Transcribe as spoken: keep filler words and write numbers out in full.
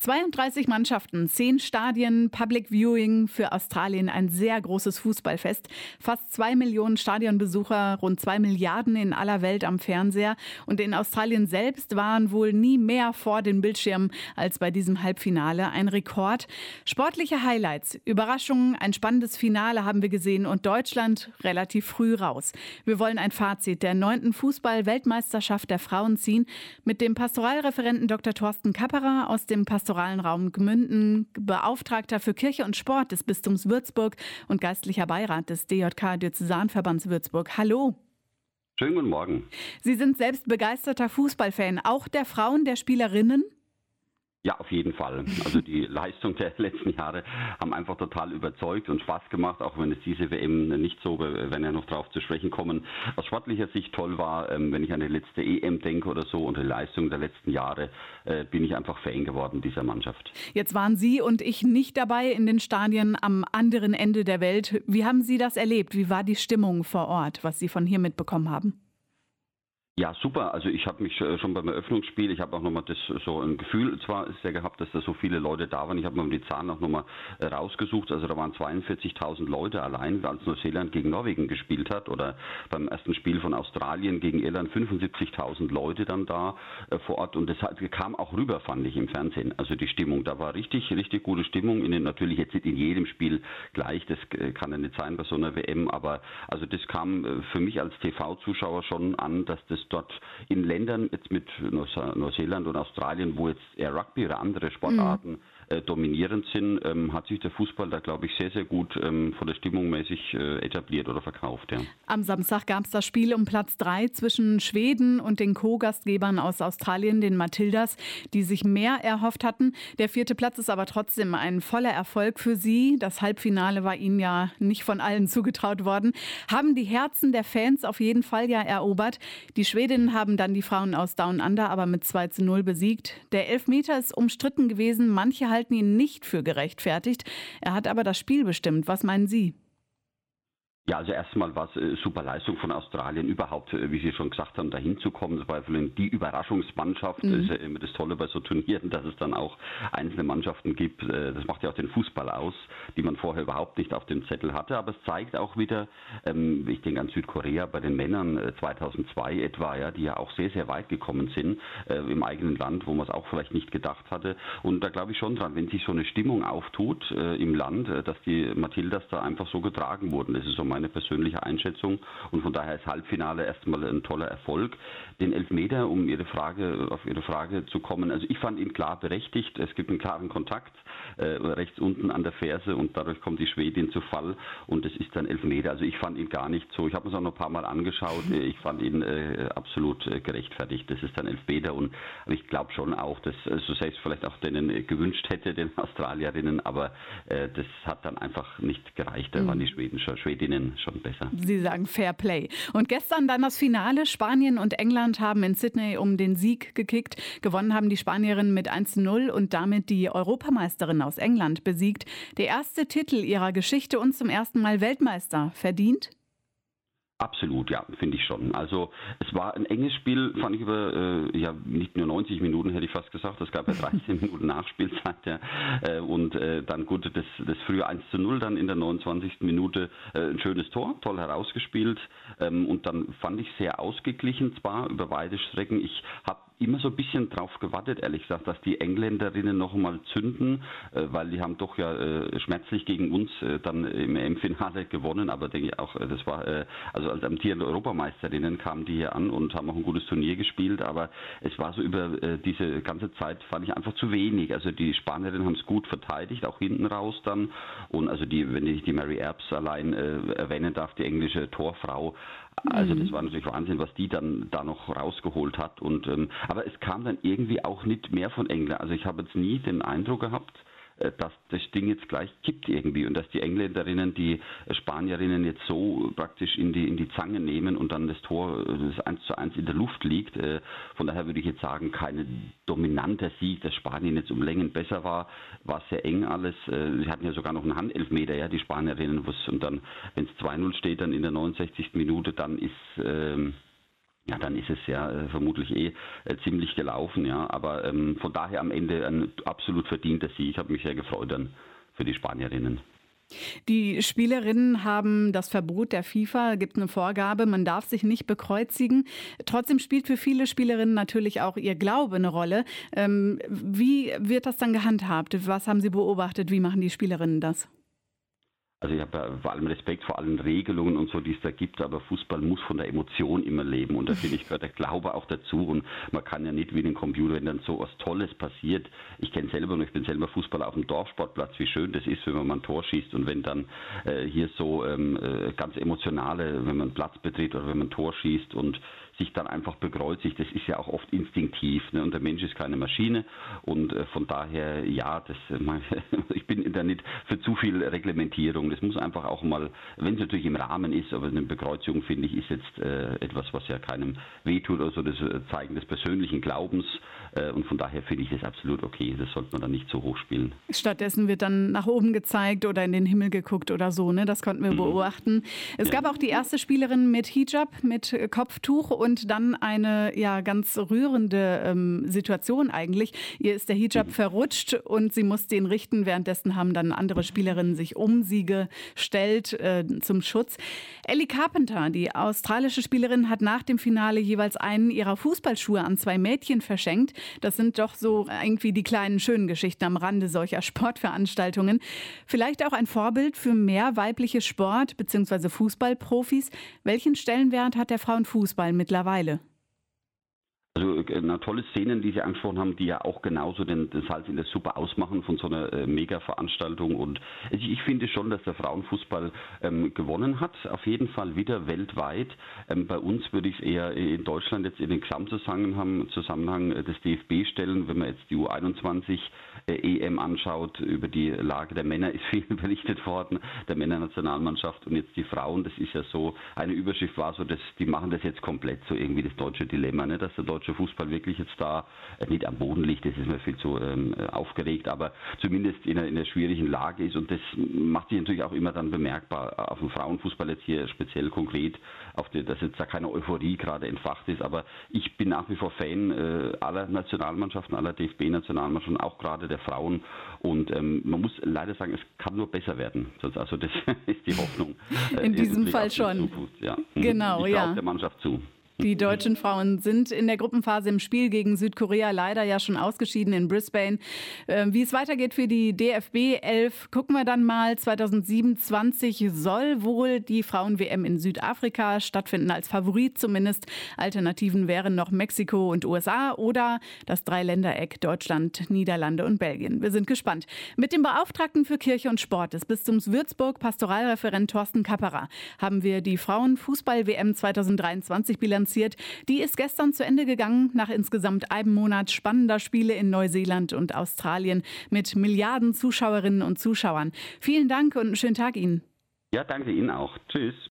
zweiunddreißig Mannschaften, zehn Stadien, Public Viewing, für Australien ein sehr großes Fußballfest. Fast zwei Millionen Stadionbesucher, rund zwei Milliarden in aller Welt am Fernseher. Und in Australien selbst waren wohl nie mehr vor den Bildschirmen als bei diesem Halbfinale. Ein Rekord. Sportliche Highlights, Überraschungen, ein spannendes Finale haben wir gesehen und Deutschland relativ früh raus. Wir wollen ein Fazit der neunten Fußball-Weltmeisterschaft der Frauen ziehen mit dem Pastoralreferenten Doktor Thorsten Kapperer aus dem pastoralen Raum Gmünden, Beauftragter für Kirche und Sport des Bistums Würzburg und geistlicher Beirat des D J K-Diözesanverbands Würzburg. Hallo. Schönen guten Morgen. Sie sind selbst begeisterter Fußballfan, auch der Frauen, der Spielerinnen? Ja, auf jeden Fall. Also die Leistung der letzten Jahre haben einfach total überzeugt und Spaß gemacht, auch wenn es diese W M nicht so, wenn wir noch drauf zu sprechen kommen, aus sportlicher Sicht toll war. Wenn ich an die letzte E M denke oder so und die Leistung der letzten Jahre, bin ich einfach Fan geworden dieser Mannschaft. Jetzt waren Sie und ich nicht dabei in den Stadien am anderen Ende der Welt. Wie haben Sie das erlebt? Wie war die Stimmung vor Ort, was Sie von hier mitbekommen haben? Ja, super. Also ich habe mich schon beim Eröffnungsspiel, ich habe auch nochmal das so ein Gefühl zwar sehr gehabt, dass da so viele Leute da waren. Ich habe mir die Zahlen auch nochmal rausgesucht. Also da waren zweiundvierzigtausend Leute allein, als Neuseeland gegen Norwegen gespielt hat, oder beim ersten Spiel von Australien gegen Irland fünfundsiebzigtausend Leute dann da äh, vor Ort. Und das kam auch rüber, fand ich, im Fernsehen. Also die Stimmung, da war richtig, richtig gute Stimmung. In den, natürlich jetzt nicht in jedem Spiel gleich, das kann ja nicht sein bei so einer W M, aber also das kam für mich als T V-Zuschauer schon an, dass das dort in Ländern jetzt mit Neuseeland und Australien, wo jetzt eher Rugby oder andere Sportarten mhm. äh, dominierend sind, ähm, hat sich der Fußball da, glaube ich, sehr, sehr gut ähm, von der Stimmung mäßig äh, etabliert oder verkauft. Ja. Am Samstag gab es das Spiel um Platz drei zwischen Schweden und den Co-Gastgebern aus Australien, den Matildas, die sich mehr erhofft hatten. Der vierte Platz ist aber trotzdem ein voller Erfolg für sie. Das Halbfinale war ihnen ja nicht von allen zugetraut worden. Haben die Herzen der Fans auf jeden Fall ja erobert. Die Schwedinnen haben dann die Frauen aus Down Under aber mit zwei zu null besiegt. Der Elfmeter ist umstritten gewesen. Manche halten ihn nicht für gerechtfertigt. Er hat aber das Spiel bestimmt. Was meinen Sie? Ja, also erstmal war es äh, super Leistung von Australien, überhaupt, äh, wie Sie schon gesagt haben, dahin zu kommen. Das war die Überraschungsmannschaft. Mhm. Das ist ja immer das Tolle bei so Turnieren, dass es dann auch einzelne Mannschaften gibt. Äh, das macht ja auch den Fußball aus, die man vorher überhaupt nicht auf dem Zettel hatte. Aber es zeigt auch wieder, ähm, ich denke an Südkorea bei den Männern äh, zweitausendzwei etwa, ja, die ja auch sehr, sehr weit gekommen sind äh, im eigenen Land, wo man es auch vielleicht nicht gedacht hatte. Und da glaube ich schon dran, wenn sich so eine Stimmung auftut äh, im Land, äh, dass die Matildas da einfach so getragen wurden. Das ist so meine persönliche Einschätzung, und von daher ist Halbfinale erstmal ein toller Erfolg. Den Elfmeter, um Ihre Frage, auf Ihre Frage zu kommen, also ich fand ihn klar berechtigt. Es gibt einen klaren Kontakt äh, rechts unten an der Ferse und dadurch kommt die Schwedin zu Fall und es ist dann Elfmeter. Also ich fand ihn gar nicht so, ich habe es auch noch ein paar Mal angeschaut, ich fand ihn äh, absolut äh, gerechtfertigt. Das ist dann Elfmeter, und aber ich glaube schon auch, dass äh, so selbst vielleicht auch denen äh, gewünscht hätte, den Australierinnen, aber äh, das hat dann einfach nicht gereicht. Da mhm. waren die Schweden, Schwedinnen schon besser. Sie sagen Fair Play. Und gestern dann das Finale. Spanien und England haben in Sydney um den Sieg gekickt. Gewonnen haben die Spanierinnen mit eins zu null und damit die Europameisterin aus England besiegt. Der erste Titel ihrer Geschichte und zum ersten Mal Weltmeister. Verdient? Absolut, ja, finde ich schon. Also es war ein enges Spiel, fand ich, über äh, ja nicht nur neunzig Minuten, hätte ich fast gesagt. Es gab ja dreizehn Minuten Nachspielzeit. Ja. Äh, und äh, dann gut, das, das frühe eins zu null dann in der neunundzwanzigsten Minute. Äh, ein schönes Tor, toll herausgespielt. Ähm, und dann fand ich sehr ausgeglichen zwar über weite Strecken. Ich habe immer so ein bisschen drauf gewartet, ehrlich gesagt, dass die Engländerinnen noch einmal zünden, äh, weil die haben doch ja äh, schmerzlich gegen uns äh, dann im E M-Finale gewonnen, aber denke ich auch, äh, das war, äh, also als amtierende Europameisterinnen kamen die hier an und haben auch ein gutes Turnier gespielt, aber es war so über äh, diese ganze Zeit, fand ich einfach zu wenig. Also die Spanierinnen haben es gut verteidigt, auch hinten raus dann, und also die, wenn ich die Mary Earps allein äh, erwähnen darf, die englische Torfrau, also das war natürlich Wahnsinn, was die dann da noch rausgeholt hat. Und ähm, aber es kam dann irgendwie auch nicht mehr von England. Also ich habe jetzt nie den Eindruck gehabt, dass das Ding jetzt gleich kippt irgendwie und dass die Engländerinnen die Spanierinnen jetzt so praktisch in die in die Zange nehmen und dann das Tor, das eins zu eins in der Luft liegt. Von daher würde ich jetzt sagen, kein dominanter Sieg, dass Spanien jetzt um Längen besser war, war sehr eng alles. Sie hatten ja sogar noch einen Handelfmeter, ja, die Spanierinnen, und dann, wenn es zwei null steht, dann in der neunundsechzigsten Minute, dann ist ähm, ja, dann ist es ja äh, vermutlich eh äh, ziemlich gelaufen, ja. Aber ähm, von daher am Ende ein absolut verdienter Sieg. Ich habe mich sehr gefreut dann für die Spanierinnen. Die Spielerinnen haben das Verbot der FIFA, gibt eine Vorgabe, man darf sich nicht bekreuzigen. Trotzdem spielt für viele Spielerinnen natürlich auch ihr Glaube eine Rolle. Ähm, wie wird das dann gehandhabt? Was haben Sie beobachtet? Wie machen die Spielerinnen das? Also ich habe ja vor allem Respekt vor allen Regelungen und so, die es da gibt, aber Fußball muss von der Emotion immer leben und da finde ich, gehört der Glaube auch dazu und man kann ja nicht wie in einem Computer, wenn dann so was Tolles passiert. Ich kenne selber und ich bin selber Fußballer auf dem Dorfsportplatz, wie schön das ist, wenn man mal ein Tor schießt und wenn dann äh, hier so ähm, äh, ganz emotionale, wenn man einen Platz betritt oder wenn man ein Tor schießt und sich dann einfach bekreuzigt, das ist ja auch oft instinktiv, ne? Und der Mensch ist keine Maschine und äh, von daher, ja, das, äh, ich bin da nicht für zu viel Reglementierung. Das muss einfach auch mal, wenn es natürlich im Rahmen ist, aber eine Bekreuzigung, finde ich, ist jetzt äh, etwas, was ja keinem wehtut oder so, das äh, Zeigen des persönlichen Glaubens äh, und von daher finde ich das absolut okay. Das sollte man dann nicht so hoch spielen. Stattdessen wird dann nach oben gezeigt oder in den Himmel geguckt oder so, ne? Das konnten wir mhm. beobachten. Es ja. gab auch die erste Spielerin mit Hijab, mit Kopftuch und dann eine ja ganz rührende ähm, Situation eigentlich. Ihr ist der Hijab mhm. verrutscht und sie musste ihn richten. Währenddessen haben dann andere Spielerinnen sich um sie gestellt äh, zum Schutz. Ellie Carpenter, die australische Spielerin, hat nach dem Finale jeweils einen ihrer Fußballschuhe an zwei Mädchen verschenkt. Das sind doch so irgendwie die kleinen schönen Geschichten am Rande solcher Sportveranstaltungen. Vielleicht auch ein Vorbild für mehr weibliche Sport- bzw. Fußballprofis. Welchen Stellenwert hat der Frauenfußball mittlerweile? Also na, tolle Szenen, die Sie angesprochen haben, die ja auch genauso den, den Salz in der Suppe ausmachen von so einer äh, Mega-Veranstaltung. Und ich, ich finde schon, dass der Frauenfußball ähm, gewonnen hat, auf jeden Fall wieder weltweit. Ähm, bei uns würde ich es eher in Deutschland jetzt in den Gesamtzusammenhang Zusammenhang des D F B stellen. Wenn man jetzt die U einundzwanzig äh, E M anschaut, über die Lage der Männer ist viel berichtet worden, der Männernationalmannschaft und jetzt die Frauen. Das ist ja so, eine Überschrift war so, dass die machen das jetzt komplett, so irgendwie das deutsche Dilemma, ne? Dass der deutsche Fußball wirklich jetzt da äh, nicht am Boden liegt, das ist mir viel zu ähm, aufgeregt, aber zumindest in einer, in einer schwierigen Lage ist und das macht sich natürlich auch immer dann bemerkbar auf dem Frauenfußball jetzt hier speziell konkret, auf die, dass jetzt da keine Euphorie gerade entfacht ist, aber ich bin nach wie vor Fan äh, aller Nationalmannschaften, aller D F B-Nationalmannschaften, auch gerade der Frauen und ähm, man muss leider sagen, es kann nur besser werden, also das ist die Hoffnung. Äh, in diesem Fall schon. Ja. Genau, ich ja. der Mannschaft zu. Die deutschen Frauen sind in der Gruppenphase im Spiel gegen Südkorea leider ja schon ausgeschieden in Brisbane. Wie es weitergeht für die D F B elf, gucken wir dann mal. zweitausendsiebenundzwanzig soll wohl die Frauen-W M in Südafrika stattfinden, als Favorit zumindest. Alternativen wären noch Mexiko und U S A oder das Dreiländereck Deutschland, Niederlande und Belgien. Wir sind gespannt. Mit dem Beauftragten für Kirche und Sport des Bistums Würzburg, Pastoralreferent Thorsten Kapperer, haben wir die Frauen-Fußball-W M zweitausenddreiundzwanzig bilanziert. Die ist gestern zu Ende gegangen, nach insgesamt einem Monat spannender Spiele in Neuseeland und Australien mit Milliarden Zuschauerinnen und Zuschauern. Vielen Dank und einen schönen Tag Ihnen. Ja, danke Ihnen auch. Tschüss.